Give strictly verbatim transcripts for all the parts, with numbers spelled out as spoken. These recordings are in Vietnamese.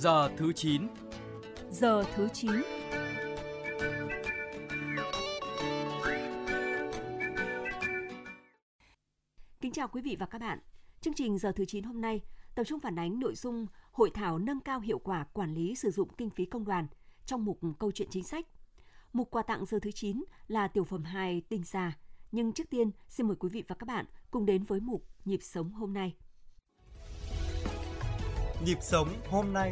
Giờ thứ chín. Giờ thứ chín. Kính chào quý vị và các bạn. Chương trình Giờ thứ chín hôm nay tập trung phản ánh nội dung hội thảo nâng cao hiệu quả quản lý sử dụng kinh phí công đoàn trong mục câu chuyện chính sách. Mục quà tặng Giờ thứ chín là tiểu phẩm hài Tình Già. Nhưng trước tiên, xin mời quý vị và các bạn cùng đến với mục Nhịp sống hôm nay. Nhịp sống hôm nay.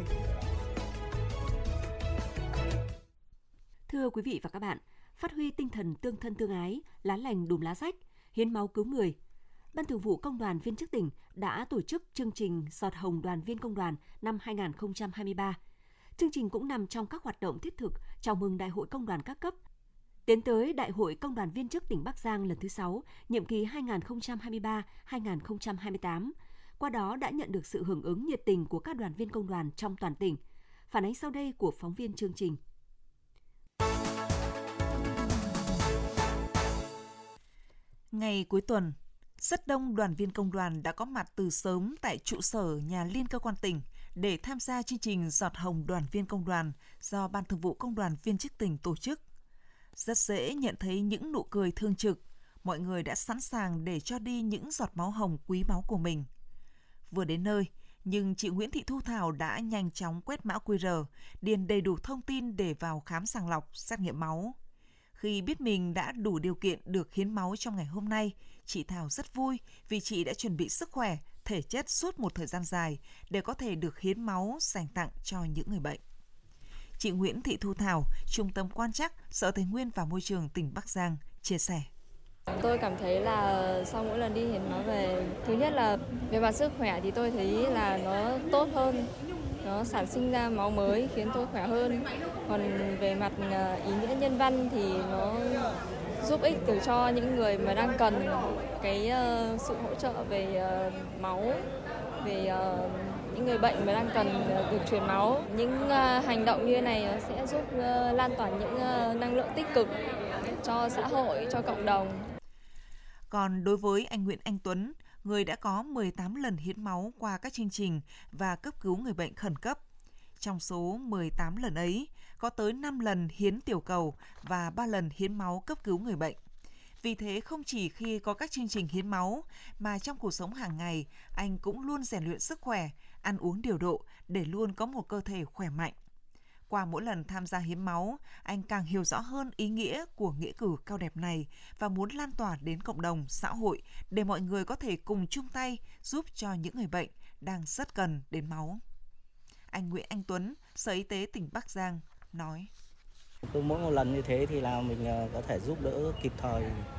Thưa quý vị và các bạn, phát huy tinh thần tương thân tương ái, lá lành đùm lá rách, hiến máu cứu người, Ban Thường vụ Công đoàn Viên chức tỉnh đã tổ chức chương trình Giọt hồng đoàn viên công đoàn năm hai không hai ba. Chương trình cũng nằm trong các hoạt động thiết thực chào mừng Đại hội Công đoàn các cấp, tiến tới Đại hội Công đoàn Viên chức tỉnh Bắc Giang lần thứ sáu, nhiệm kỳ hai nghìn không trăm hai mươi ba đến hai nghìn không trăm hai mươi tám. Qua đó đã nhận được sự hưởng ứng nhiệt tình của các đoàn viên công đoàn trong toàn tỉnh. Phản ánh sau đây của phóng viên chương trình. Ngày cuối tuần, rất đông đoàn viên công đoàn đã có mặt từ sớm tại trụ sở nhà liên cơ quan tỉnh để tham gia chương trình Giọt hồng đoàn viên công đoàn do Ban Thường vụ Công đoàn Viên chức tỉnh tổ chức. Rất dễ nhận thấy những nụ cười thương trực, mọi người đã sẵn sàng để cho đi những giọt máu hồng quý báu của mình. Vừa đến nơi, nhưng chị Nguyễn Thị Thu Thảo đã nhanh chóng quét mã quy rờ, điền đầy đủ thông tin để vào khám sàng lọc, xét nghiệm máu. Khi biết mình đã đủ điều kiện được hiến máu trong ngày hôm nay, chị Thảo rất vui vì chị đã chuẩn bị sức khỏe, thể chất suốt một thời gian dài để có thể được hiến máu dành tặng cho những người bệnh. Chị Nguyễn Thị Thu Thảo, Trung tâm Quan trắc, Sở Tài nguyên và Môi trường tỉnh Bắc Giang, chia sẻ. Tôi cảm thấy là sau mỗi lần đi hiến máu về, thứ nhất là về mặt sức khỏe thì tôi thấy là nó tốt hơn, nó sản sinh ra máu mới khiến tôi khỏe hơn. Còn về mặt ý nghĩa nhân văn thì nó giúp ích từ cho những người mà đang cần cái uh, sự hỗ trợ về uh, máu, về uh, những người bệnh mà đang cần uh, được truyền máu. Những uh, hành động như thế này sẽ giúp uh, lan tỏa những uh, năng lượng tích cực cho xã hội, cho cộng đồng. Còn đối với anh Nguyễn Anh Tuấn, người đã có mười tám lần hiến máu qua các chương trình và cấp cứu người bệnh khẩn cấp. Trong số mười tám lần ấy, có tới năm lần hiến tiểu cầu và ba lần hiến máu cấp cứu người bệnh. Vì thế không chỉ khi có các chương trình hiến máu, mà trong cuộc sống hàng ngày, anh cũng luôn rèn luyện sức khỏe, ăn uống điều độ để luôn có một cơ thể khỏe mạnh. Qua mỗi lần tham gia hiến máu, anh càng hiểu rõ hơn ý nghĩa của nghĩa cử cao đẹp này và muốn lan tỏa đến cộng đồng, xã hội để mọi người có thể cùng chung tay giúp cho những người bệnh đang rất cần đến máu. Anh Nguyễn Anh Tuấn, Sở Y tế tỉnh Bắc Giang nói. Cứ mỗi một lần như thế thì là mình có thể giúp đỡ kịp thời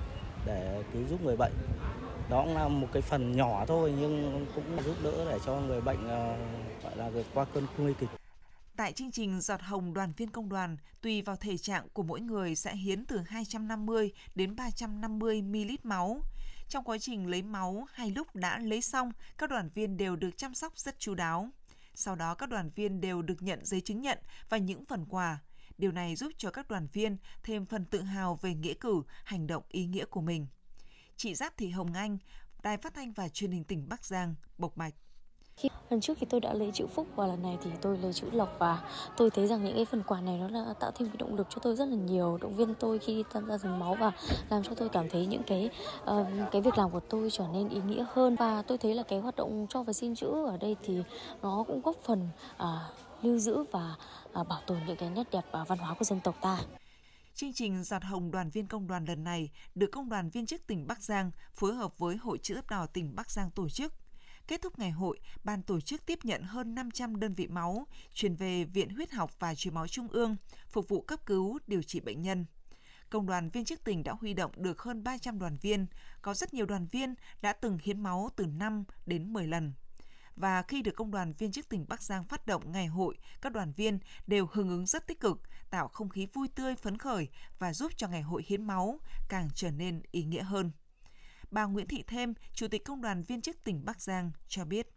để cứu giúp người bệnh. Đó cũng là một cái phần nhỏ thôi nhưng cũng giúp đỡ để cho người bệnh gọi là vượt qua cơn nguy kịch. Tại chương trình Giọt hồng đoàn viên công đoàn, tùy vào thể trạng của mỗi người sẽ hiến từ hai trăm năm mươi đến ba trăm năm mươi mi-li-lít máu. Trong quá trình lấy máu hay lúc đã lấy xong, các đoàn viên đều được chăm sóc rất chu đáo. Sau đó các đoàn viên đều được nhận giấy chứng nhận và những phần quà. Điều này giúp cho các đoàn viên thêm phần tự hào về nghĩa cử, hành động ý nghĩa của mình. Chị Giáp Thị Hồng Anh, Đài Phát thanh và Truyền hình tỉnh Bắc Giang, bộc bạch. Khi lần trước thì tôi đã lấy chữ phúc và lần này thì tôi lấy chữ lộc, và tôi thấy rằng những cái phần quà này nó đã tạo thêm cái động lực cho tôi rất là nhiều, động viên tôi khi tham gia hiến máu và làm cho tôi cảm thấy những cái uh, cái việc làm của tôi trở nên ý nghĩa hơn. Và tôi thấy là cái hoạt động cho và xin chữ ở đây thì nó cũng góp phần uh, lưu giữ và uh, bảo tồn những cái nét đẹp và văn hóa của dân tộc ta. Chương trình Giọt hồng đoàn viên công đoàn lần này được Công đoàn Viên chức tỉnh Bắc Giang phối hợp với Hội Chữ thập đỏ tỉnh Bắc Giang tổ chức. Kết thúc ngày hội, ban tổ chức tiếp nhận hơn năm trăm đơn vị máu chuyển về Viện Huyết học và Truyền máu Trung ương, phục vụ cấp cứu, điều trị bệnh nhân. Công đoàn Viên chức tỉnh đã huy động được hơn ba trăm đoàn viên, có rất nhiều đoàn viên đã từng hiến máu từ năm đến mười lần. Và khi được Công đoàn Viên chức tỉnh Bắc Giang phát động ngày hội, các đoàn viên đều hưởng ứng rất tích cực, tạo không khí vui tươi phấn khởi và giúp cho ngày hội hiến máu càng trở nên ý nghĩa hơn. Bà Nguyễn Thị Thêm, Chủ tịch Công đoàn Viên chức tỉnh Bắc Giang cho biết.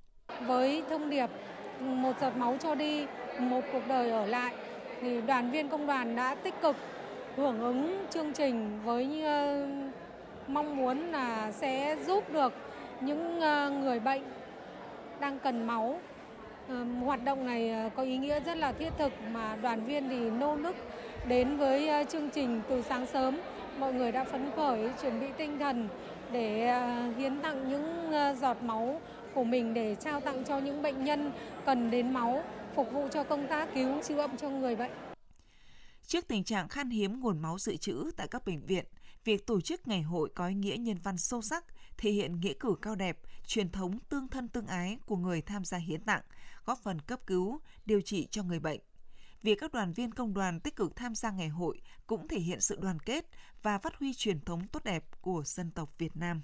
Với thông điệp một giọt máu cho đi, một cuộc đời ở lại, thì đoàn viên công đoàn đã tích cực hưởng ứng chương trình với uh, mong muốn là sẽ giúp được những uh, người bệnh đang cần máu Hoạt động này có ý nghĩa rất là thiết thực mà đoàn viên thì nô nức đến với chương trình từ sáng sớm. Mọi người đã phấn khởi chuẩn bị tinh thần để hiến tặng những giọt máu của mình để trao tặng cho những bệnh nhân cần đến máu, phục vụ cho công tác cứu chữa cho người bệnh. Trước tình trạng khan hiếm nguồn máu dự trữ tại các bệnh viện, việc tổ chức ngày hội có ý nghĩa nhân văn sâu sắc, thể hiện nghĩa cử cao đẹp, truyền thống tương thân tương ái của người tham gia hiến tặng, góp phần cấp cứu, điều trị cho người bệnh. Việc các đoàn viên công đoàn tích cực tham gia ngày hội cũng thể hiện sự đoàn kết và phát huy truyền thống tốt đẹp của dân tộc Việt Nam.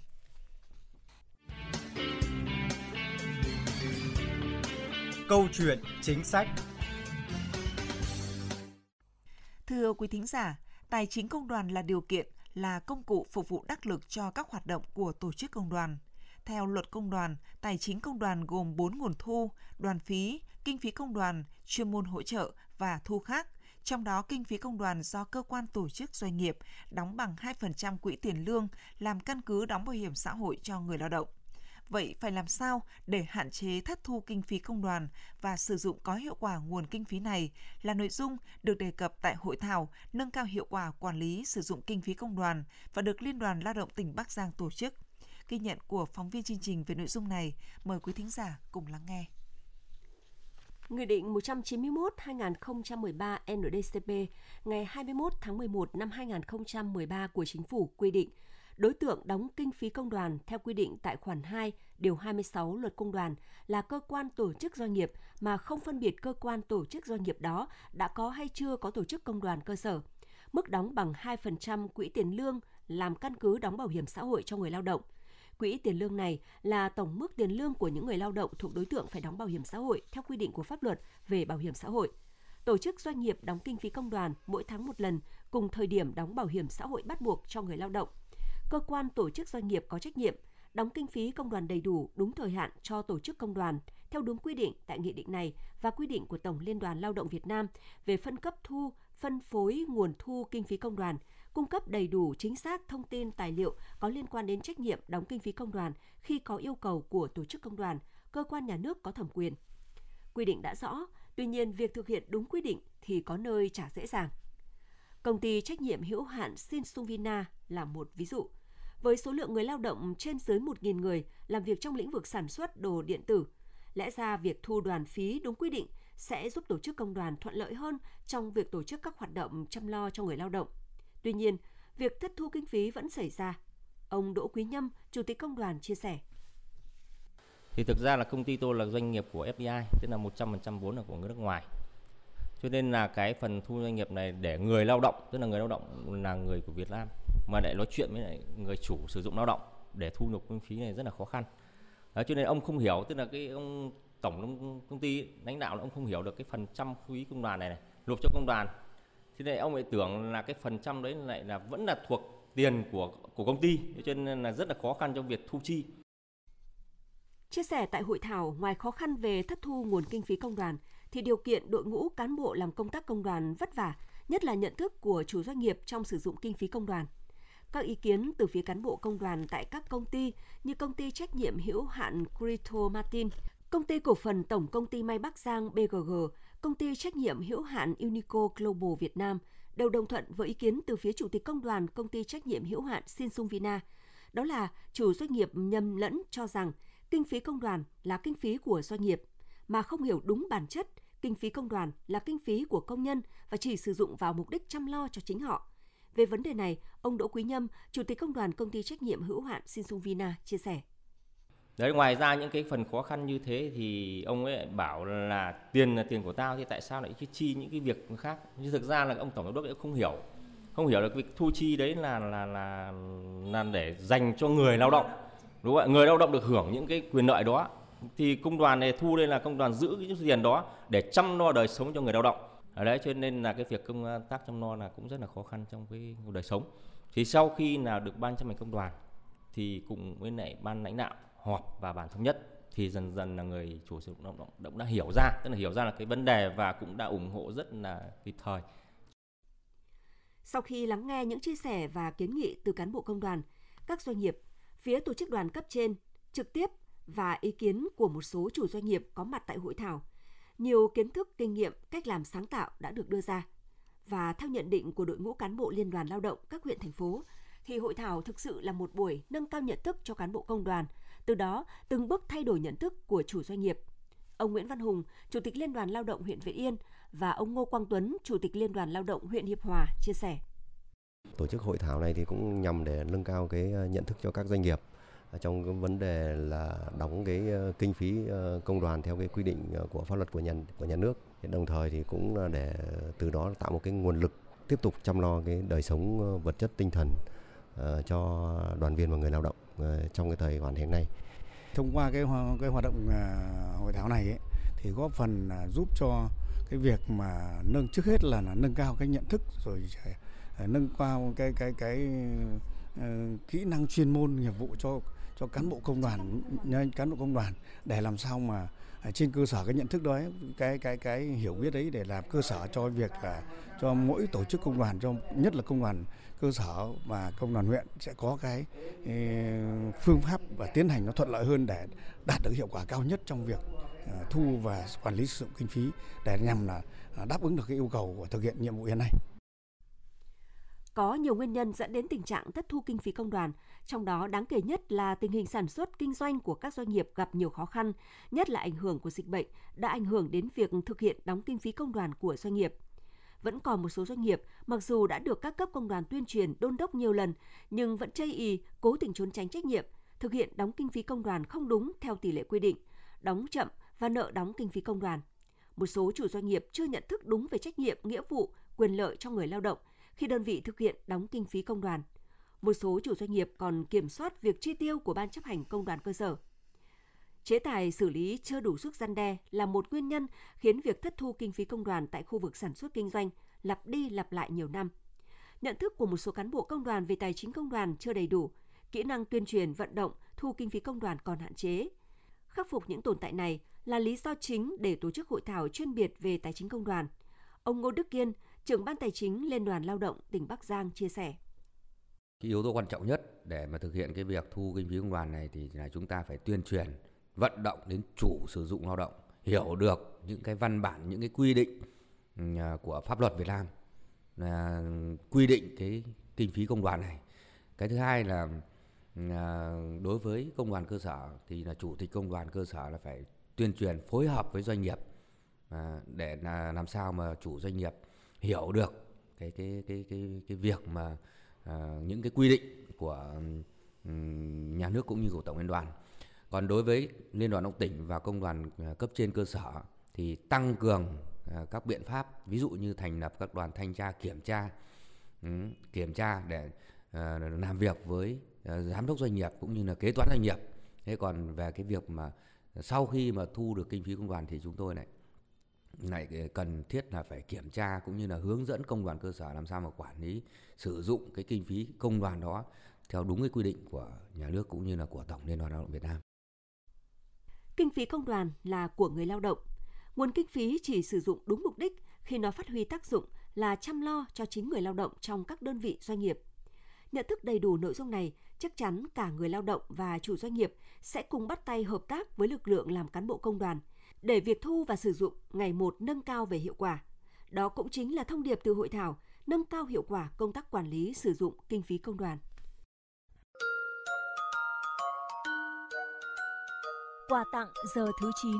Câu chuyện chính sách. Thưa quý thính giả, tài chính công đoàn là điều kiện, là công cụ phục vụ đắc lực cho các hoạt động của tổ chức công đoàn. Theo luật công đoàn, tài chính công đoàn gồm bốn nguồn thu: đoàn phí, kinh phí công đoàn, chuyên môn hỗ trợ và thu khác. Trong đó, kinh phí công đoàn do cơ quan tổ chức doanh nghiệp đóng bằng hai phần trăm quỹ tiền lương làm căn cứ đóng bảo hiểm xã hội cho người lao động. Vậy phải làm sao để hạn chế thất thu kinh phí công đoàn và sử dụng có hiệu quả nguồn kinh phí này là nội dung được đề cập tại hội thảo nâng cao hiệu quả quản lý sử dụng kinh phí công đoàn và được Liên đoàn Lao động tỉnh Bắc Giang tổ chức. Ghi nhận của phóng viên chương trình về nội dung này, mời quý thính giả cùng lắng nghe. Nghị định một trăm chín mươi mốt trên hai nghìn không trăm mười ba N D C P ngày hai mươi mốt tháng mười một năm hai nghìn không trăm mười ba của Chính phủ quy định đối tượng đóng kinh phí công đoàn theo quy định tại khoản hai, điều hai mươi sáu Luật Công đoàn là cơ quan tổ chức doanh nghiệp mà không phân biệt cơ quan tổ chức doanh nghiệp đó đã có hay chưa có tổ chức công đoàn cơ sở. Mức đóng bằng hai phần trăm quỹ tiền lương làm căn cứ đóng bảo hiểm xã hội cho người lao động. Quỹ tiền lương này là tổng mức tiền lương của những người lao động thuộc đối tượng phải đóng bảo hiểm xã hội theo quy định của pháp luật về bảo hiểm xã hội. Tổ chức doanh nghiệp đóng kinh phí công đoàn mỗi tháng một lần cùng thời điểm đóng bảo hiểm xã hội bắt buộc cho người lao động. Cơ quan tổ chức doanh nghiệp có trách nhiệm đóng kinh phí công đoàn đầy đủ đúng thời hạn cho tổ chức công đoàn theo đúng quy định tại nghị định này và quy định của Tổng Liên đoàn Lao động Việt Nam về phân cấp thu, phân phối nguồn thu kinh phí công đoàn, cung cấp đầy đủ chính xác thông tin tài liệu có liên quan đến trách nhiệm đóng kinh phí công đoàn khi có yêu cầu của tổ chức công đoàn, cơ quan nhà nước có thẩm quyền. Quy định đã rõ, tuy nhiên việc thực hiện đúng quy định thì có nơi chả dễ dàng. Công ty trách nhiệm hữu hạn Samsung Vina là một ví dụ. Với số lượng người lao động trên dưới một nghìn người làm việc trong lĩnh vực sản xuất đồ điện tử, lẽ ra việc thu đoàn phí đúng quy định sẽ giúp tổ chức công đoàn thuận lợi hơn trong việc tổ chức các hoạt động chăm lo cho người lao động. Tuy nhiên, việc thất thu kinh phí vẫn xảy ra. Ông Đỗ Quý Nhâm, Chủ tịch Công đoàn chia sẻ. Thì thực ra là công ty tôi là doanh nghiệp của F D I, tức là một trăm phần trăm vốn là của người nước ngoài. Cho nên là cái phần thu doanh nghiệp này để người lao động, tức là người lao động là người của Việt Nam, mà lại nói chuyện với lại người chủ sử dụng lao động để thu nộp kinh phí này rất là khó khăn. Đó, cho nên ông không hiểu, tức là cái ông tổng công ty lãnh đạo ông không hiểu được cái phần trăm phí công đoàn này này nộp cho công đoàn. Thế này ông lại tưởng là cái phần trăm đấy lại là vẫn là thuộc tiền của của công ty, cho nên là rất là khó khăn trong việc thu chi. Chia sẻ tại hội thảo, ngoài khó khăn về thất thu nguồn kinh phí công đoàn, thì điều kiện đội ngũ cán bộ làm công tác công đoàn vất vả, nhất là nhận thức của chủ doanh nghiệp trong sử dụng kinh phí công đoàn. Các ý kiến từ phía cán bộ công đoàn tại các công ty như công ty trách nhiệm hữu hạn Crito Martin, công ty cổ phần Tổng công ty may Bắc Giang B G G, công ty trách nhiệm hữu hạn Unico Global Việt Nam đều đồng thuận với ý kiến từ phía chủ tịch công đoàn công ty trách nhiệm hữu hạn Samsung Vina. Đó là chủ doanh nghiệp nhầm lẫn cho rằng kinh phí công đoàn là kinh phí của doanh nghiệp, mà không hiểu đúng bản chất kinh phí công đoàn là kinh phí của công nhân và chỉ sử dụng vào mục đích chăm lo cho chính họ. Về vấn đề này, ông Đỗ Quý Nhâm, Chủ tịch Công đoàn Công ty Trách nhiệm hữu hạn Samsung Vina chia sẻ. Đấy, ngoài ra những cái phần khó khăn như thế thì ông ấy bảo là tiền là tiền của tao, thì tại sao lại cứ chi những cái việc khác? Nhưng thực ra là ông tổng giám đốc ấy không hiểu, không hiểu được việc thu chi đấy là là là là để dành cho người lao động, đúng không ạ? Người lao động được hưởng những cái quyền lợi đó, thì công đoàn này thu đây là công đoàn giữ cái tiền đó để chăm lo đời sống cho người lao động. Ở đấy, cho nên là cái việc công tác chăm lo là cũng rất là khó khăn trong cái đời sống. Thì sau khi nào được ban chấp hành công đoàn thì cùng với lại ban lãnh đạo họp và bàn thống nhất, thì dần dần là người chủ sử dụng lao động cũng đã hiểu ra, tức là hiểu ra là cái vấn đề và cũng đã ủng hộ rất là kịp thời. Sau khi lắng nghe những chia sẻ và kiến nghị từ cán bộ công đoàn, các doanh nghiệp, phía tổ chức đoàn cấp trên, trực tiếp và ý kiến của một số chủ doanh nghiệp có mặt tại hội thảo, Nhiều kiến thức, kinh nghiệm, cách làm sáng tạo đã được đưa ra. Và theo nhận định của đội ngũ cán bộ Liên đoàn Lao động các huyện, thành phố, thì hội thảo thực sự là một buổi nâng cao nhận thức cho cán bộ công đoàn, từ đó từng bước thay đổi nhận thức của chủ doanh nghiệp. Ông Nguyễn Văn Hùng, Chủ tịch Liên đoàn Lao động huyện Việt Yên và ông Ngô Quang Tuấn, Chủ tịch Liên đoàn Lao động huyện Hiệp Hòa chia sẻ. Tổ chức hội thảo này thì cũng nhằm để nâng cao cái nhận thức cho các doanh nghiệp trong cái vấn đề là đóng cái kinh phí công đoàn theo cái quy định của pháp luật của nhà của nhà nước. Đồng thời thì cũng là để từ đó tạo một cái nguồn lực tiếp tục chăm lo cái đời sống vật chất tinh thần cho đoàn viên và người lao động trong cái thời hoàn hiện nay. Thông qua cái cái hoạt động hội thảo này ấy, thì góp phần giúp cho cái việc mà nâng trước hết là, là nâng cao cái nhận thức, rồi nâng cao cái cái cái uh, kỹ năng chuyên môn nghiệp vụ cho cho cán bộ công đoàn, cán bộ công đoàn để làm sao mà trên cơ sở cái nhận thức đó, cái cái cái hiểu biết đấy để làm cơ sở cho việc là cho mỗi tổ chức công đoàn, cho nhất là công đoàn cơ sở và công đoàn huyện sẽ có cái uh, phương pháp và tiến hành nó thuận lợi hơn để đạt được hiệu quả cao nhất trong việc uh, thu và quản lý sử dụng kinh phí để nhằm là uh, đáp ứng được cái yêu cầu của thực hiện nhiệm vụ hiện nay. Có nhiều nguyên nhân dẫn đến tình trạng thất thu kinh phí công đoàn, trong đó đáng kể nhất là tình hình sản xuất kinh doanh của các doanh nghiệp gặp nhiều khó khăn, nhất là ảnh hưởng của dịch bệnh đã ảnh hưởng đến việc thực hiện đóng kinh phí công đoàn của doanh nghiệp. Vẫn còn một số doanh nghiệp, mặc dù đã được các cấp công đoàn tuyên truyền đôn đốc nhiều lần, nhưng vẫn chây ỳ, cố tình trốn tránh trách nhiệm, thực hiện đóng kinh phí công đoàn không đúng theo tỷ lệ quy định, đóng chậm và nợ đóng kinh phí công đoàn. Một số chủ doanh nghiệp chưa nhận thức đúng về trách nhiệm, nghĩa vụ, quyền lợi cho người lao động khi đơn vị thực hiện đóng kinh phí công đoàn. Một số chủ doanh nghiệp còn kiểm soát việc chi tiêu của Ban chấp hành công đoàn cơ sở. Chế tài xử lý chưa đủ sức răn đe là một nguyên nhân khiến việc thất thu kinh phí công đoàn tại khu vực sản xuất kinh doanh lặp đi lặp lại nhiều năm. Nhận thức của một số cán bộ công đoàn về tài chính công đoàn chưa đầy đủ, kỹ năng tuyên truyền vận động thu kinh phí công đoàn còn hạn chế. Khắc phục những tồn tại này là lý do chính để tổ chức hội thảo chuyên biệt về tài chính công đoàn. Ông Ngô Đức Kiên, trưởng ban tài chính Liên đoàn Lao động tỉnh Bắc Giang chia sẻ. Cái yếu tố quan trọng nhất để mà thực hiện cái việc thu kinh phí công đoàn này thì là chúng ta phải tuyên truyền, vận động đến chủ sử dụng lao động hiểu được những cái văn bản, những cái quy định của pháp luật Việt Nam là quy định cái kinh phí công đoàn này. Cái thứ hai là đối với công đoàn cơ sở thì là chủ tịch công đoàn cơ sở là phải tuyên truyền phối hợp với doanh nghiệp để làm sao mà chủ doanh nghiệp hiểu được cái cái cái cái cái việc mà à, những cái quy định của um, nhà nước cũng như của tổng liên đoàn. Còn đối với Liên đoàn Lao động tỉnh và công đoàn cấp trên cơ sở thì tăng cường à, các biện pháp, ví dụ như thành lập các đoàn thanh tra kiểm tra, um, kiểm tra để à, làm việc với à, giám đốc doanh nghiệp cũng như là kế toán doanh nghiệp. Thế còn về cái việc mà sau khi mà thu được kinh phí công đoàn thì chúng tôi lại này cần thiết là phải kiểm tra cũng như là hướng dẫn công đoàn cơ sở làm sao mà quản lý sử dụng cái kinh phí công đoàn đó theo đúng cái quy định của nhà nước cũng như là của Tổng Liên đoàn Lao động Việt Nam. Kinh phí công đoàn là của người lao động. Nguồn kinh phí chỉ sử dụng đúng mục đích khi nó phát huy tác dụng là chăm lo cho chính người lao động trong các đơn vị doanh nghiệp. Nhận thức đầy đủ nội dung này, chắc chắn cả người lao động và chủ doanh nghiệp sẽ cùng bắt tay hợp tác với lực lượng làm cán bộ công đoàn để việc thu và sử dụng ngày một nâng cao về hiệu quả. Đó cũng chính là thông điệp từ hội thảo nâng cao hiệu quả công tác quản lý sử dụng kinh phí công đoàn. Quà tặng giờ thứ chín.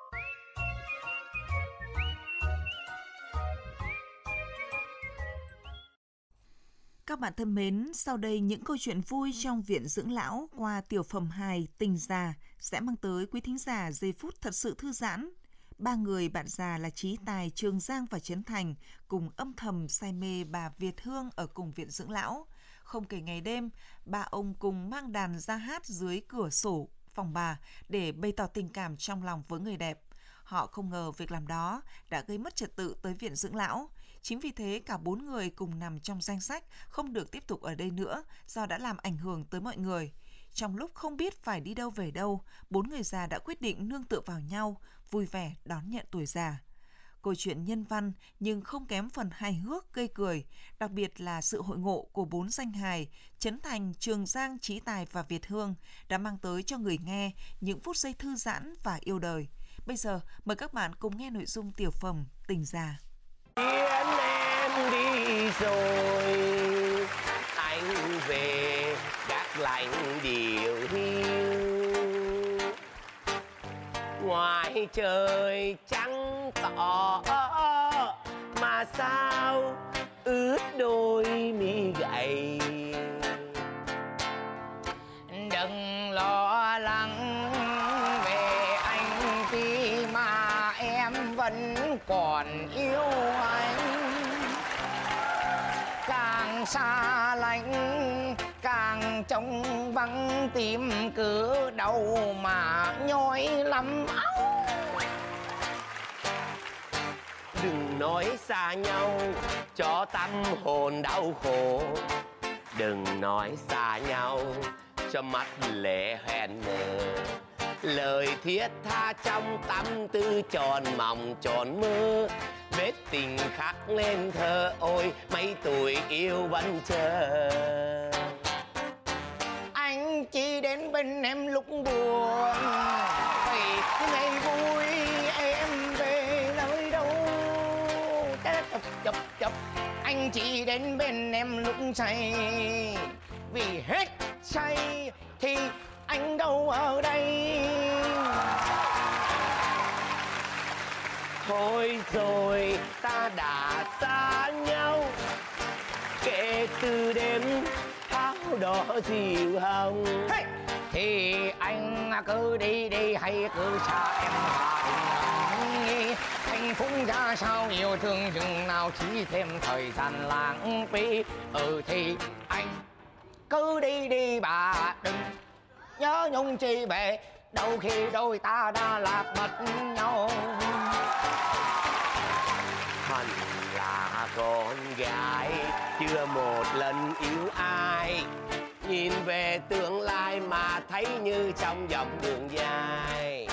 Các bạn thân mến, sau đây những câu chuyện vui trong viện dưỡng lão qua tiểu phẩm hài Tình Già sẽ mang tới quý thính giả giây phút thật sự thư giãn. Ba người bạn già là Trí Tài, Trường Giang và Trấn Thành cùng âm thầm say mê bà Việt Hương ở cùng viện dưỡng lão. Không kể ngày đêm, ba ông cùng mang đàn ra hát dưới cửa sổ phòng bà để bày tỏ tình cảm trong lòng với người đẹp. Họ không ngờ việc làm đó đã gây mất trật tự tới viện dưỡng lão. Chính vì thế cả bốn người cùng nằm trong danh sách không được tiếp tục ở đây nữa do đã làm ảnh hưởng tới mọi người. Trong lúc không biết phải đi đâu về đâu, bốn người già đã quyết định nương tựa vào nhau, vui vẻ đón nhận tuổi già. Câu chuyện nhân văn nhưng không kém phần hài hước gây cười, đặc biệt là sự hội ngộ của bốn danh hài Trấn Thành, Trường Giang, Trí Tài và Việt Hương đã mang tới cho người nghe những phút giây thư giãn và yêu đời. Bây giờ mời các bạn cùng nghe nội dung tiểu phẩm Tình Già. Tiến em đi rồi, anh về gác lạnh điều hiu. Ngoài trời trắng tỏ mà sao ướt đôi mi gầy. Đừng lo lắng về anh khi mà em vẫn còn yêu anh. Càng xa lánh càng trông vắng tìm cứ đâu mà nhói lắm. Đừng nói xa nhau cho tâm hồn đau khổ. Đừng nói xa nhau cho mắt lệ hẹn nở. Lời thiết tha trong tâm tư tròn mộng tròn mơ. Vết tình khắc lên thơ ôi mấy tuổi yêu vẫn chờ. Anh chỉ đến bên em lúc buồn, vậy ngày vui em về nơi đâu. Chập chập chập. Anh chỉ đến bên em lúc say, vì hết say thì anh đâu ở đây. Thôi rồi ta đã xa nhau, kể từ đêm áo đỏ dịu hồng. Hey! Thì anh cứ đi đi hay cứ xa em hoài. Hạnh phúc ra sao yêu thương chừng nào chỉ thêm thời gian lãng phí. Ừ thì anh cứ đi đi bà đừng nhớ nhung chi bề. Đâu khi đôi ta đã lạc mất nhau. Hẳn là con gái chưa một lần yêu ai. Nhìn về tương lai mà thấy như trong dòng đường dài.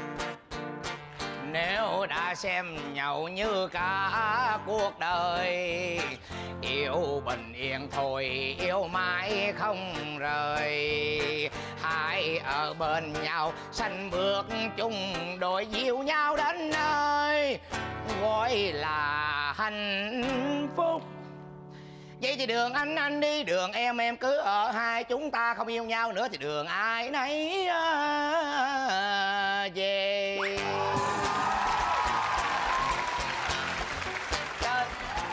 Nếu đã xem nhau như cả cuộc đời, yêu bình yên thôi yêu mãi không rời. Hai ở bên nhau sanh bước chung đôi dìu nhau đến nơi gọi là hạnh phúc. Vậy thì đường anh anh đi, đường em em cứ ở. Hai chúng ta không yêu nhau nữa thì đường ai nấy về. Trời.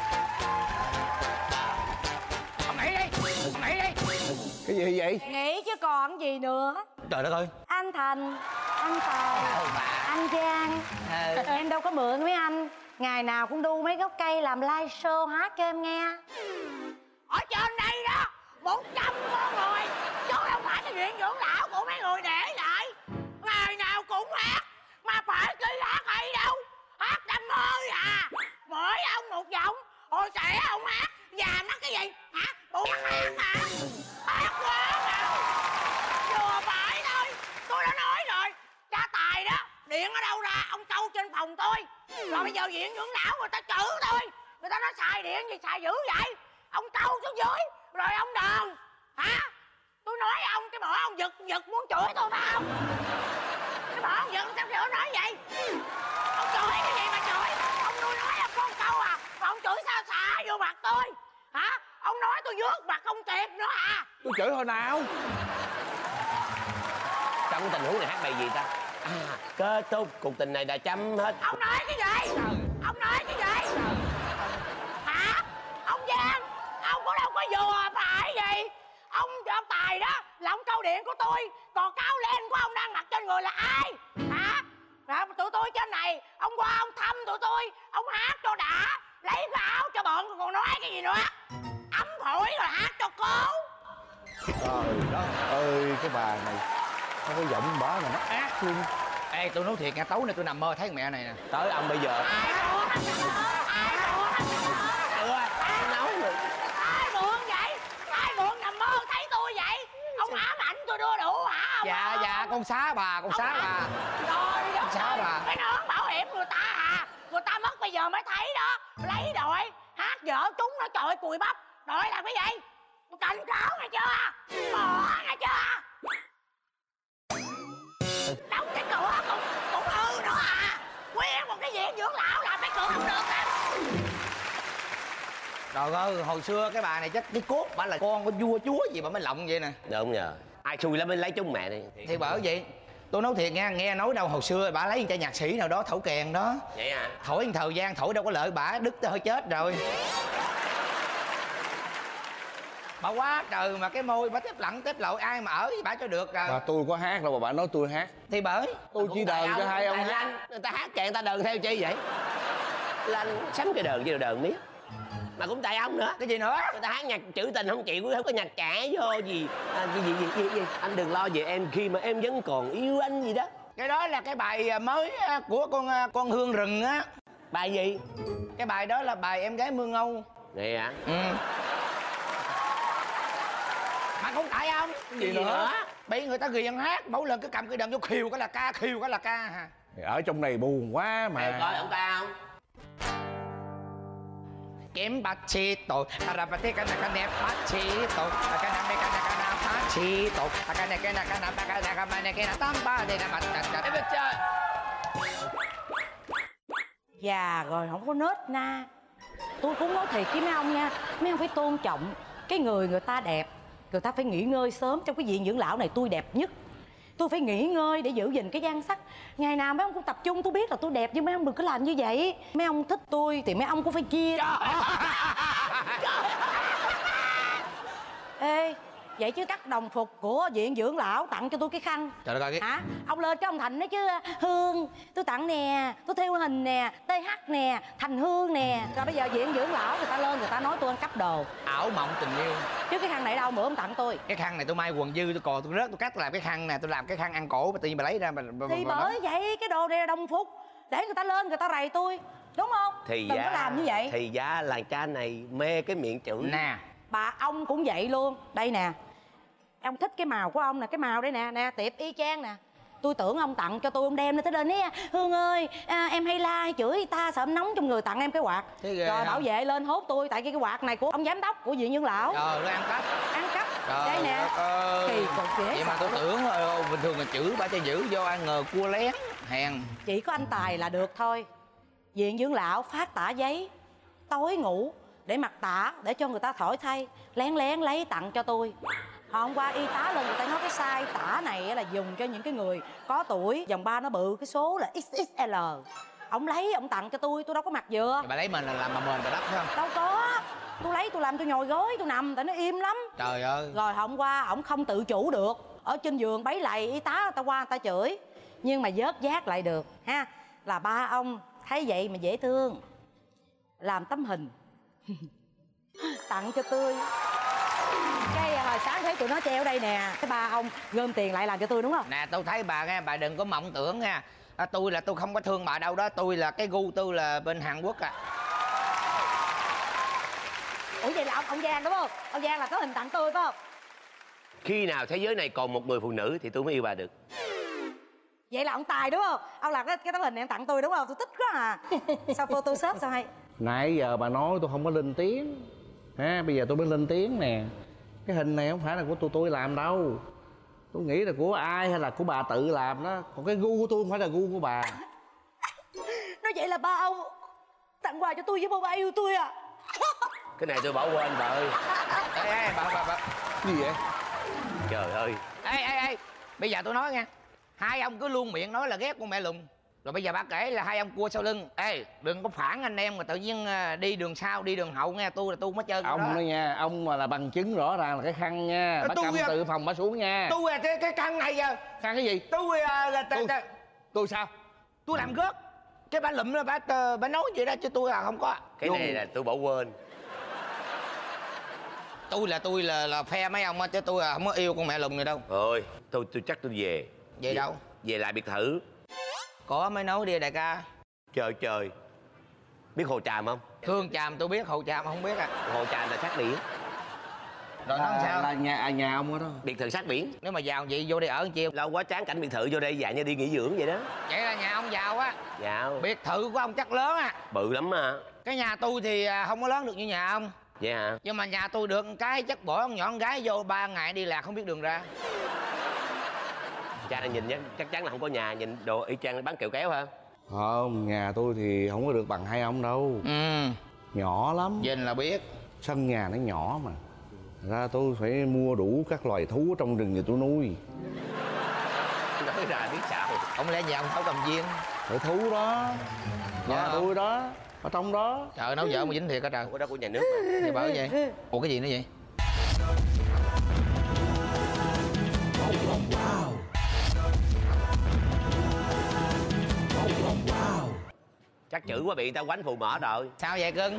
Ông nghỉ đi, ông nghỉ đi. Cái gì vậy? Nghĩ chứ còn gì nữa. Trời đất ơi. Anh Thành, anh Tài, anh Giang, ừ. Em đâu có mượn mấy anh. Ngày nào cũng đu mấy gốc cây làm live show hát cho em nghe. Ở trên đây đó một trăm con người, chứ không phải cái viện dưỡng lão của mấy người để lại. Ngày nào cũng hát, mà phải cái hát hay đâu. Hát đam mê à. Mỗi ông một giọng. Hồi trẻ ông hát, già mắt cái gì hả? Bộ mắt hát hả? Hát quá mà. Vừa phải thôi. Tôi đã nói rồi, cha Tài đó điện ở đâu ra, ông câu trên phòng tôi. Rồi bây giờ viện dưỡng lão người ta chửi tôi. Người ta nói xài điện gì xài dữ vậy. Ông câu xuống dưới, rồi ông đờn. Hả? Tôi nói ông, cái bỏ ông giật giật muốn chửi tôi phải không? Cái bỏ ông giật sao chửi nói vậy? Ông chửi cái gì mà chửi? Ông nuôi nói là con câu à, mà ông chửi sao xả vô mặt tôi? Hả? Ông nói tôi vước mặt ông Tiệp nữa à? Tôi chửi hồi nào? Trong tình huống này hát bài gì ta? À, kết thúc cuộc tình này đã chấm hết. Ông nói cái gì? Ông nói cái gì? Hả? Ông Giang, ông có đâu có vừa phải gì? Ông ông Tài đó là ông câu điện của tôi, còn cáo lên của ông đang mặc trên người là ai? Hả? Rồi tụi tôi trên này, ông qua ông thăm tụi tôi, ông hát cho đã, lấy cái áo cho bận còn nói cái gì nữa? Ấm phổi rồi hát cho cố. Trời đất ơi, cái bà này nó có giọng bá mà nó ác luôn. Ê, tôi nói thiệt nghe, tối nay tôi nằm mơ thấy con mẹ này nè. Tới ông bây giờ. Ai mượn? Ai nói rồi. Ai mượn vậy? Ai mượn nằm mơ thấy tôi vậy? Ông ám ảnh tôi đưa đủ hả ông? Dạ dạ con xá bà, con xá bà. Trời đất Xá bà. cái nón bảo hiểm người ta à. Người ta mất bây giờ mới thấy đó. Lấy đội hát dở chúng nó trời cùi bắp. Đội làm cái gì? Tôi cảnh cáo nghe chưa? Bỏ nghe chưa? Đóng cái cửa cũng cũng hư nữa à. Trời ơi, hồi xưa cái bà này chắc cái cốt bà là con của vua chúa gì mà mới lộng vậy nè. Đúng nhờ. Ai xui lắm mới lấy chúng mẹ đi. Thì bởi vậy tôi nói thiệt nha, nghe nói đâu hồi xưa bà lấy một chai nhạc sĩ nào đó thổi kèn đó. Vậy hả? Thổi một thời gian thổi đâu có lợi bả, đứt tới hơi chết rồi. Bà quá trời mà cái môi bà tép lặng tép lội, ai mà ở với bà cho được rồi. Bà tôi có hát đâu mà bà nói tôi hát. Thì bởi tôi chỉ đờn cho hai ông hát. Anh, người ta hát kèn người ta đờn theo chi vậy? Là anh sắm cái đờn chứ đờn miết. Mà cũng tại ông nữa. Cái gì nữa? Người ta hát nhạc trữ tình không chịu, không có nhạc trẻ vô gì. À, gì, gì, gì, gì, gì. Anh đừng lo về em khi mà em vẫn còn yêu anh gì đó. Cái đó là cái bài mới của con con Hương Rừng á. Bài gì? Cái bài đó là bài Em Gái Mương Âu. Vậy hả? Ừ. Mà không tại ông. Gì, gì nữa? nữa? Bị người ta ghiền hát, mỗi lần cứ cầm cái đờn vô khiều cái là ca, khiều cái là ca hả? Ở trong này buồn quá mà. Mày coi ông ta không? Kiếm bát chi tổ, ra bát cái này cái này bát chi tổ, cái này cái này cái này bát chi tổ, cái này cái này cái này cái này cái này cái này tám ba đây là bát bát. Em chơi. Già rồi không có nết na. Tôi cũng nói thiệt với mấy ông nha, mấy ông phải tôn trọng cái người người ta đẹp, người ta phải nghỉ ngơi sớm. Trong cái viện dưỡng lão này tôi đẹp nhất, tôi phải nghỉ ngơi để giữ gìn cái nhan sắc. Ngày nào mấy ông cũng tập trung, tôi biết là tôi đẹp nhưng mấy ông đừng có làm như vậy. Mấy ông thích tôi thì mấy ông cũng phải chia. Ê, vậy chứ cắt đồng phục của viện dưỡng lão tặng cho tôi cái khăn. Trời ơi, cái... hả? Ông lên cái ông Thành nói chứ, Hương tôi tặng nè, tôi theo hình nè, tê hát nè, Thành Hương nè. Rồi bây giờ viện dưỡng lão người ta lên người ta nói tôi ăn cắp đồ. Ảo mộng tình yêu. Chứ cái khăn này đâu bữa ông tặng tôi. Cái khăn này tôi may quần dư tôi cò tôi rớt tôi cắt tôi làm cái khăn nè, tôi làm cái khăn ăn cổ mà tự nhiên bà lấy ra bà, bà, thì bà bởi bà vậy cái đồ này là đồng phục để người ta lên người ta rầy tôi, đúng không? Thì đừng giá, có làm như vậy. Thì giá làng cha này mê cái miệng chữ nè. Bà ông cũng vậy luôn. Đây nè, ông thích cái màu của ông nè, cái màu đây nè, nè tiệp y chang nè. Tôi tưởng ông tặng cho tôi, ông đem lên tới đây nè, Hương ơi à, em hay la hay chửi người ta sợ em nóng trong người, tặng em cái quạt. Rồi không? Bảo vệ lên hốt tôi tại cái quạt này của ông giám đốc của viện dưỡng lão. Trời ơi, ăn cắp. Ăn cắp. Trời đây nè. Kỳ cục dễ. Vậy mà tôi tưởng uh, bình thường là chữ bà cho giữ vô ăn ngờ cua lén hèn. Chỉ có anh Tài là được thôi. Viện dưỡng lão phát tả giấy tối ngủ để mặc tả để cho người ta thổi thay, lén lén lấy tặng cho tôi. Hôm qua y tá lên người ta nói cái size tả này là dùng cho những cái người có tuổi, vòng ba nó bự, cái số là ích ích lờ. Ông lấy ông tặng cho tôi, tôi đâu có mặc vừa. Thì bà lấy mình là làm mà mền bà đắp phải không? Đâu có. Tôi lấy tôi làm tôi nhồi gối tôi nằm tại nó im lắm. Trời ơi. Rồi hôm qua ổng không tự chủ được, ở trên giường bấy lầy y tá người ta qua người ta chửi, nhưng mà vớt vát lại được ha. Là ba ông thấy vậy mà dễ thương, làm tấm hình tặng cho tôi. Cái hồi sáng thấy tụi nó treo đây nè, cái ba ông gom tiền lại làm cho tôi đúng không? Nè tôi thấy bà nghe, bà đừng có mộng tưởng nha. À, tôi là tôi không có thương bà đâu đó, tôi là cái gu tôi là bên Hàn Quốc à. Ủa vậy là ông ông Giang đúng không? Ông Giang là có hình tặng tôi phải không? Khi nào thế giới này còn một người phụ nữ thì tôi mới yêu bà được. Vậy là ông Tài đúng không? Ông làm cái, cái tấm hình này em tặng tôi đúng không? Tôi thích quá à. Sao photoshop sao hay? Nãy giờ bà nói tôi không có lên tiếng ha, bây giờ tôi mới lên tiếng nè. Cái hình này không phải là của tôi tôi làm đâu. Tôi nghĩ là của ai hay là của bà tự làm đó. Còn cái gu của tôi không phải là gu của bà. Nói vậy là ba ông tặng quà cho tôi với bà, ba yêu tôi à? Cái này tôi bỏ quên bà ơi. Ê ê bà bà bà. Gì vậy? Trời ơi. Ê ê ê, bây giờ tôi nói nha, hai ông cứ luôn miệng nói là ghét con mẹ lùn, rồi bây giờ bà kể là hai ông cua sau lưng. Ê đừng có phản anh em mà tự nhiên đi đường sau đi đường hậu nghe. Tôi là tôi mới chơi ông đó. Nói nha, ông mà là bằng chứng rõ ràng là cái khăn nha. Bà cầm từ phòng bà xuống nha. Tôi là cái, cái khăn này giờ. Khăn cái gì? Tôi là tôi, tôi sao? Tôi làm gớt. Cái bà lụm là bà, bà nói vậy đó chứ tôi là không có. Cái này là tôi bỏ quên. Tôi là tôi là là phe mấy ông á, chứ tôi là không có yêu con mẹ lùn này đâu. Thôi tôi tôi chắc tôi về. Về đâu? Về lại biệt thự. Có mới nói đi đại ca. Trời trời. Biết Hồ Tràm không? Hương Tràm tôi biết, Hồ Tràm không biết à. Hồ Tràm là sát biển. Rồi nó sao? Là nhà, à, nhà ông ở đó. Biệt thự sát biển. Nếu mà giàu vậy vô đây ở chiều. Lâu quá chán cảnh biệt thự vô đây dạng như đi nghỉ dưỡng vậy đó. Vậy là nhà ông giàu á. Giàu. Biệt thự của ông chắc lớn à. Bự lắm mà. Cái nhà tôi thì không có lớn được như nhà ông. Vậy hả? Nhưng mà nhà tôi được cái chắc bỏ con nhỏ con gái vô ba ngày đi lạc không biết đường ra. Cha này nhìn chắc chắn là không có nhà, nhìn đồ y chang bán kẹo kéo hả? Không, nhà tôi thì không có được bằng hai ông đâu. Ừ. Nhỏ lắm. Nhìn là biết. Sân nhà nó nhỏ mà, ra tôi phải mua đủ các loài thú trong rừng để tôi nuôi. Nói ra biết sao. Không lẽ nhà ông Thảo Cầm Viên? Phải thú đó. Nhà tôi đó, ở trong đó. Trời, nấu vợ mà dính thiệt hả trời? Ủa đó của nhà nước mà. Thì bởi vậy. Ủa cái gì nữa vậy? Chắc chữ quá bị người ta quánh phù mỡ rồi. Sao vậy cưng?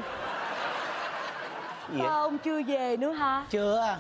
Gì vậy? Ba ông chưa về nữa hả? Chưa.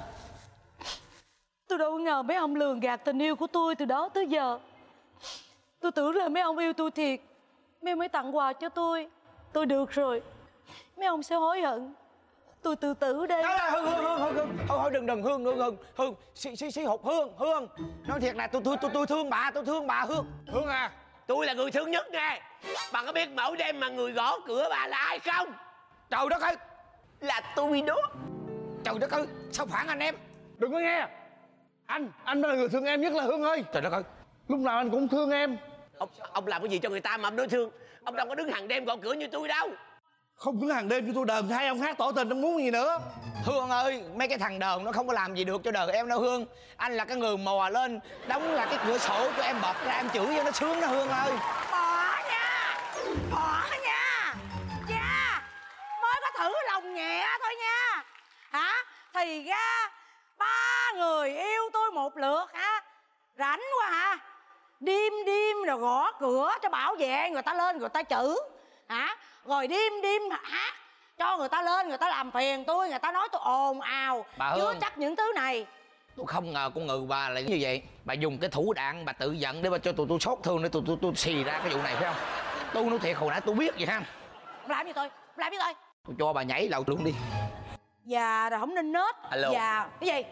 Tôi đâu ngờ mấy ông lường gạt tình yêu của tôi từ đó tới giờ. Tôi tưởng là mấy ông yêu tôi thiệt, mấy ông mới tặng quà cho tôi. Tôi được rồi, mấy ông sẽ hối hận. Tôi tự tử đây. Hương, Hương, Hương, Hương, Hương. Thôi, thôi đừng, đừng, Hương, Hương, Hương, Hương. Xí, xí, xí hụt Hương, Hương. Nói thiệt là tôi, tôi, tôi, tôi thương bà, tôi thương bà Hương. Hương à. Tôi là người thương nhất nghe. Bà có biết mỗi đêm mà người gõ cửa bà là ai không? Trời đất ơi. Là tôi đó. Trời đất ơi, sao phản anh em? Đừng có nghe. Anh, anh mới là người thương em nhất là Hương ơi. Trời đất ơi. Lúc nào anh cũng thương em. Ông, ông làm cái gì cho người ta mà ông đối thương? Ông đâu có đứng hàng đêm gõ cửa như tôi đâu. Không đứng hàng đêm cho tôi đờn hai ông hát tỏ tình, ông muốn gì nữa? Hương ơi, mấy cái thằng đờn nó không có làm gì được cho đời em đâu Hương. Anh là cái người mò lên, đóng là cái cửa sổ cho em bật ra em chửi cho nó sướng đó Hương ơi. Bỏ nha, bỏ nha. Nha, mới có thử lòng nhẹ thôi nha. Hả? Thì ra ba người yêu tôi một lượt hả? Rảnh quá hả? Đêm đêm rồi gõ cửa cho bảo vệ người ta lên người ta chữ hả? Rồi đêm đêm hát cho người ta lên người ta làm phiền tôi, người ta nói tôi ồn ào, chứa chắc những thứ này. Tôi không ngờ con ngừ bà lại như vậy. Bà dùng cái thủ đoạn bà tự giận để bà cho tụi tôi sốt thương để tụi tôi tôi xì ra cái vụ này phải không? Tôi nói thiệt hồi nãy tôi biết vậy ha. Làm gì tôi? Làm gì tôi? Tôi cho bà nhảy lầu luôn đi. Già rồi không nên nết. Alo. Già cái gì?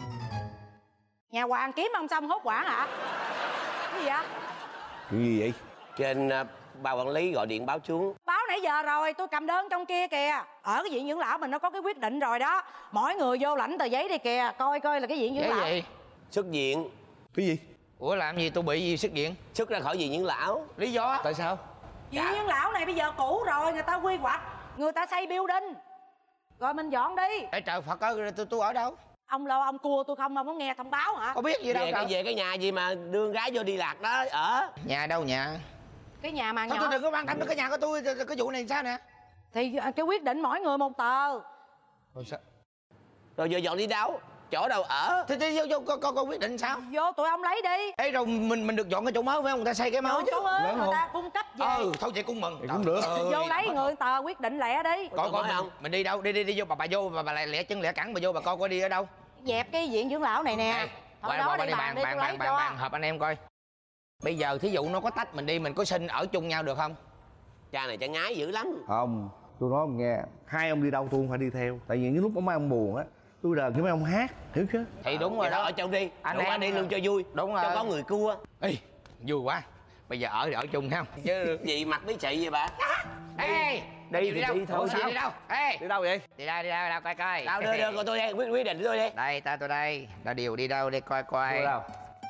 Nhà Hoàng kiếm ông xong hốt quả hả? Cái gì vậy? Cái gì vậy? Trên uh, bà quản lý gọi điện báo xuống. Báo nãy giờ rồi, tôi cầm đơn trong kia kìa. Ở cái viện dưỡng lão mình nó có cái quyết định rồi đó. Mỗi người vô lãnh tờ giấy đi kìa, coi coi là cái viện dưỡng Cái lão gì? Xuất viện. Cái gì? Ủa làm gì tôi bị gì xuất viện? Xuất ra khỏi viện dưỡng lão. Lý do? Tại sao? Viện dưỡng lão này bây giờ cũ rồi, người ta quy hoạch, người ta xây building. Rồi mình dọn đi. Ê trời Phật ơi, tôi tôi ở đâu? Ông lo ông cua tôi không, ông có nghe thông báo hả? Có biết gì đâu. Về cái, về cái nhà gì mà đưa con gái vô đi lạc đó ở. Nhà đâu nhà? Cái nhà mà Thôi nhỏ. tôi đừng có quan tâm đến cái nhà của tôi, cái vụ này sao nè? Thì cái quyết định mỗi người một tờ. Rồi sao? Rồi giờ dọn đi đâu? Chỗ đâu ở? Thì, thì vô, vô con, con, con quyết định sao? Vô tụi ông lấy đi. Ê rồi mình mình được dọn cái chỗ mới phải không? Người ta xây cái mới chứ. Chỗ mới người ta cung cấp về. Ừ thôi vậy cũng mừng. Thì cũng được. Ơi. Vô lấy người tờ quyết định lẹ đi. Coi coi mình, mình đi đâu? Đi đi đi vô bà bà vô bà bà lại lẹ chân lẹ cẳng bà vô bà coi coi đi ở đâu. Dẹp cái viện dưỡng lão này nè. Ê, Thôi qua đó qua đi đi bàn đi, bàn tôi bàn lấy bàn cho. bàn hợp anh em coi. Bây giờ thí dụ nó có tách mình đi mình có xin ở chung nhau được không? Cha này cha ngái dữ lắm. Không, tôi nói ông nghe, hai ông đi đâu tôi không phải đi theo. Tại vì những lúc có mấy ông buồn á, tôi đờn cho mấy ông hát, hiểu chưa? Thì đúng rồi đó. Ở chung đi, Anh anh em em đi luôn cho vui. Đúng rồi. Cho có người cua. Ê, vui quá. Bây giờ ở thì ở chung không? Chứ gì mặt bí chị vậy bà? Ê, đi đi thì đâu? đi thôi. Ủa, Sao? đi đâu? Ê, Đi đâu vậy? đi đâu đi đâu đâu coi coi. Đâu đưa đưa tôi đây, quyết quyết định tôi đi. Đây ta tôi đây. Đã điều đi đâu đi coi coi. Đi đâu?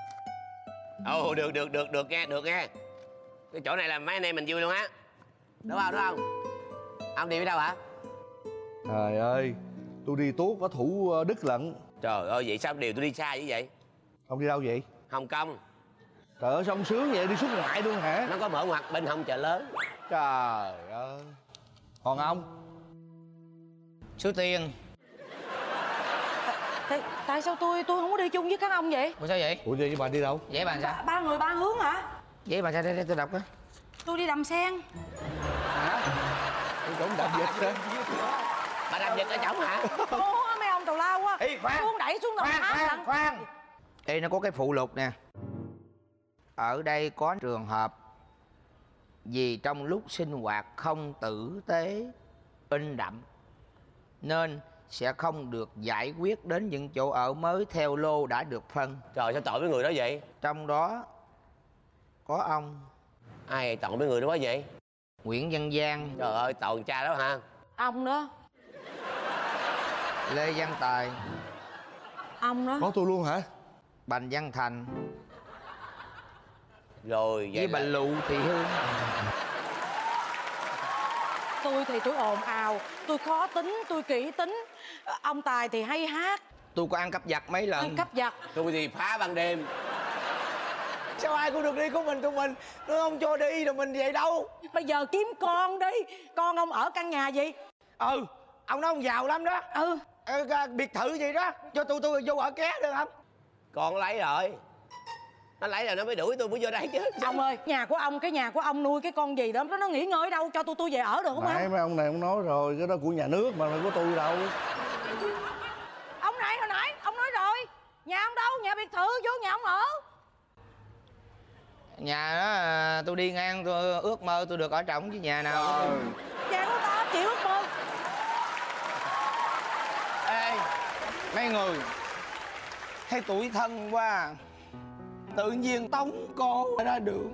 Ồ được được được được nghe được nghe. Cái chỗ này là mấy anh em mình vui luôn á. Đúng không đúng không? Ông đi ở đâu hả? Trời ơi, tôi đi tốt có thủ Đức lận. Trời ơi vậy sao điều tôi đi xa như vậy? Ông đi đâu vậy? Hồng Kông. Trời ơi sao ông sướng vậy, đi xuất ngoại luôn hả? Nó có mở ngoặt bên hông chợ lớn. Trời ơi. Còn ông? Số tiền. Tại, tại sao tôi tôi không có đi chung với các ông vậy? Ủa sao vậy? Ủa vậy bà đi đâu? Vậy bà sao? Ba, ba người ba hướng hả? Vậy bà sao đây, đây tôi đọc á. Tôi đi đầm sen. Hả? Tôi cũng đập dịch hả? Bà đạp dịch ở chổng hả? Ủa mấy ông tào lao quá. Ê khoan. Xuống đẩy xuống đồng Khoan tháp khoan lận. khoan. Đây nó có cái phụ lục nè. Ở đây có trường hợp vì trong lúc sinh hoạt không tử tế in đậm nên sẽ không được giải quyết đến những chỗ ở mới theo lô đã được phân. Trời sao tội với người đó vậy? Trong đó có ông. Ai tội với người đó quá vậy? Nguyễn Văn Giang. Trời ơi tội cha đó hả? Ông đó. Lê Văn Tài. Ông đó. Có tôi luôn hả? Bành Văn Thành. Rồi vậy với bà là... Lụ Thị Hương. Tôi thì tôi ồn ào, tôi khó tính, tôi kỹ tính. Ông Tài thì hay hát. Tôi có ăn cắp giặt mấy lần. Ăn cắp giặt. Tôi thì phá ban đêm. Sao ai cũng được đi của mình tụi mình, nó không cho đi rồi mình vậy đâu. Bây giờ kiếm con đi. Con ông ở căn nhà gì? Ừ, ông nói ông giàu lắm đó. Ừ. Ờ, biệt thự gì đó, cho tôi tôi vô ở ké được không? Con lấy rồi. Nó lấy rồi nó mới đuổi tôi mới vô đây chứ. Ông ơi, nhà của ông, cái nhà của ông nuôi cái con gì đó, nó nó nghỉ ngơi ở đâu, cho tôi tôi về ở được không? Nãy mấy ông này ông nói rồi, cái đó của nhà nước mà, là của tôi đâu. Ông này hồi nãy ông nói rồi, nhà ông đâu, nhà biệt thự, vô nhà ông ở. Nhà đó tôi đi ngang tôi ước mơ tôi được ở trỏng chứ nhà nào. Ừ. Nhà của ta chịu ước mơ. Ê, mấy người thấy tuổi thân quá, tự nhiên tống cô ra đường.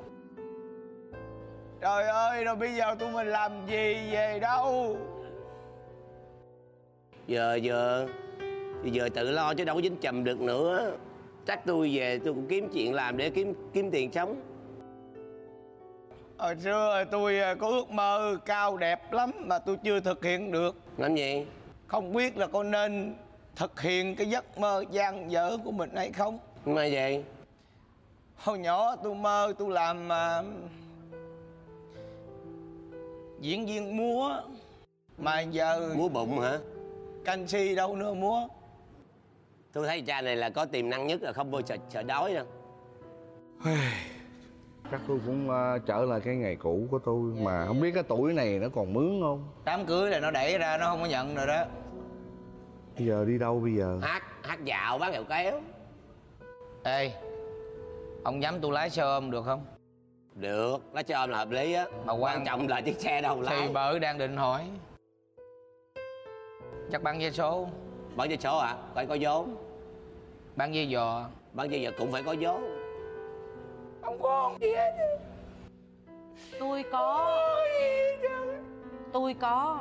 Trời ơi, rồi bây giờ tụi mình làm gì về đâu? Giờ giờ giờ tự lo chứ đâu có dính chầm được nữa. Chắc tôi về tôi cũng kiếm chuyện làm để kiếm kiếm tiền sống. Hồi xưa tôi có ước mơ cao đẹp lắm mà tôi chưa thực hiện được. Làm gì? Không biết là có nên thực hiện cái giấc mơ dang dở của mình hay không? Mà vậy? Hồi nhỏ tôi mơ tôi làm uh, diễn viên múa. Mà giờ... Múa bụng hả? Canxi đâu nữa múa. Tôi thấy cha này là có tiềm năng nhất, là không bao giờ sợ đói đâu. Chắc tôi cũng uh, trở lại cái ngày cũ của tôi. Mà không biết cái tuổi này nó còn mướn không? Đám cưới là nó đẩy ra, nó không có nhận rồi đó. Bây giờ đi đâu bây giờ? Hát, hát dạo, bán kẹo kéo. Ê, ông dám tôi lái xe ôm được không? Được, lái xe ôm là hợp lý á. Mà quan trọng là chiếc xe đâu lái. Thì bởi đang định hỏi. Chắc bán vé số. Bán vé số hả? Phải có vốn. Bán vé giò. Bán vé giò cũng phải có vốn. Không có gì hết. Tôi có. Tôi có.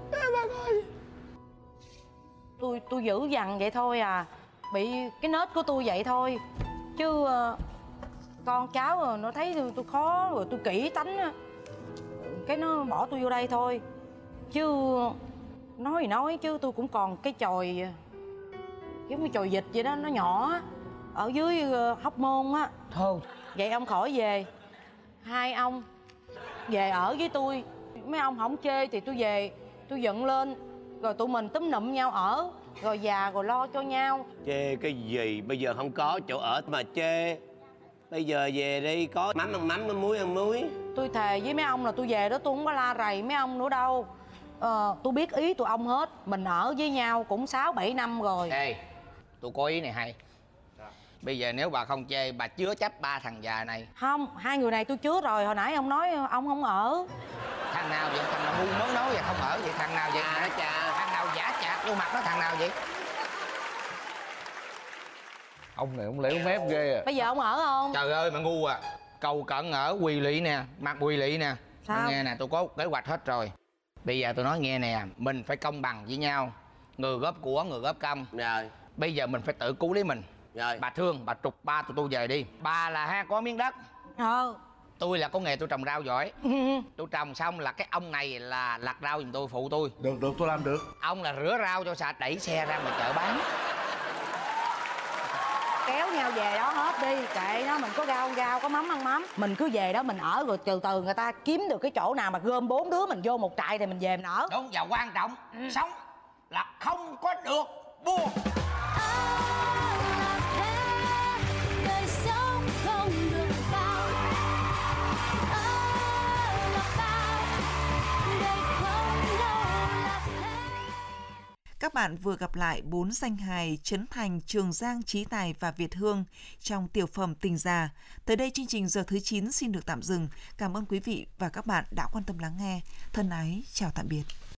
Tôi tôi dữ dằn vậy thôi à. Bị cái nết của tôi vậy thôi. Chứ uh, con cháu nó thấy tôi, tôi khó rồi tôi kỹ tánh á, cái nó bỏ tôi vô đây thôi. Chứ nói thì nói chứ tôi cũng còn cái chòi giống như chòi vịt vậy đó, nó nhỏ á, ở dưới uh, Hóc Môn á. Thôi vậy ông khỏi về, hai ông về ở với tôi. Mấy ông không chê thì tôi về tôi dựng lên rồi tụi mình túm nụm nhau ở, rồi già rồi lo cho nhau. Chê cái gì, bây giờ không có chỗ ở mà chê. Bây giờ về đi, có mắm ăn mắm, ăn muối ăn muối. Tôi thề với mấy ông là tôi về đó tôi không có la rầy mấy ông nữa đâu. Ờ, tôi biết ý tụi ông hết. Mình ở với nhau cũng sáu bảy năm rồi. Ê, tôi có ý này hay. Bây giờ nếu bà không chê, bà chứa chấp ba thằng già này. Không, hai người này tôi chứa rồi. Hồi nãy ông nói ông không ở. Thằng nào vậy? Thằng nào ngu mới nói vậy không ở vậy? Thằng nào vậy? À, chà. Thằng nào giả chạc vô mặt nó, thằng nào vậy? Ông này ông léo mép ghê à. Bây giờ ông ở không? Trời ơi mà ngu à. Cầu cận ở Quỳ Lị nè, mặt Quỳ Lị nè. Sao? Nghe nè, tôi có kế hoạch hết rồi. Bây giờ tôi nói nghe nè, mình phải công bằng với nhau. Người góp của, người góp công. Rồi. Bây giờ mình phải tự cứu lấy mình. Rồi. Bà Thương, bà trục ba tụi tôi về đi. Bà là ha có miếng đất. Ờ. Tôi là có nghề tôi trồng rau giỏi. Tôi trồng xong là cái ông này là lặt rau giùm tôi, phụ tôi. Được, được, tôi làm được. Ông là rửa rau cho sạch, đẩy xe ra ngoài chợ bán. Kéo nhau về đó hết đi, kệ nó, mình có rau rau, có mắm ăn mắm. Mình cứ về đó mình ở rồi từ từ người ta kiếm được cái chỗ nào mà gom bốn đứa mình vô một trại thì mình về mình ở. Đúng, và quan trọng, ừ. Sống là không có được buồn. Các bạn vừa gặp lại bốn danh hài Trấn Thành, Trường Giang, Chí Tài và Việt Hương trong tiểu phẩm Tình Già. Tới đây chương trình giờ thứ chín xin được tạm dừng. Cảm ơn quý vị và các bạn đã quan tâm lắng nghe. Thân ái, chào tạm biệt.